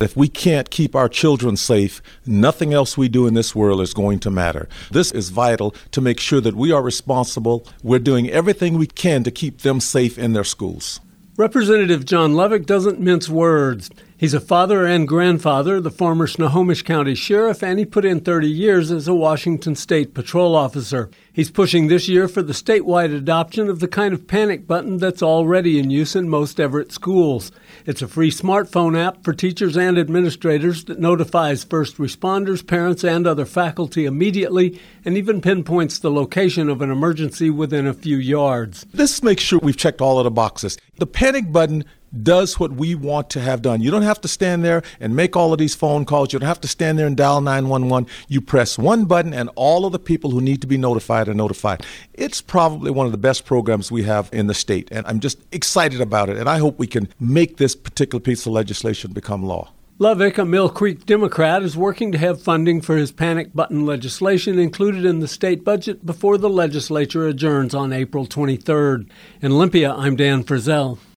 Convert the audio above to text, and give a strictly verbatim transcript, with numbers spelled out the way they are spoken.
If we can't keep our children safe, nothing else we do in this world is going to matter. This is vital to make sure that we are responsible. We're doing everything we can to keep them safe in their schools. Representative John Lovick doesn't mince words. He's a father and grandfather, the former Snohomish County Sheriff, and he put in thirty years as a Washington State Patrol officer. He's pushing this year for the statewide adoption of the kind of panic button that's already in use in most Everett schools. It's a free smartphone app for teachers and administrators that notifies first responders, parents, and other faculty immediately, and even pinpoints the location of an emergency within a few yards. This makes sure we've checked all of the boxes. The panic button does what we want to have done. You don't have to stand there and make all of these phone calls. You don't have to stand there and dial nine one one. You press one button and all of the people who need to be notified are notified. It's probably one of the best programs we have in the state, and I'm just excited about it, and I hope we can make this particular piece of legislation become law. Lovick, a Mill Creek Democrat, is working to have funding for his panic button legislation included in the state budget before the legislature adjourns on April twenty-third. In Olympia, I'm Dan Frizzell.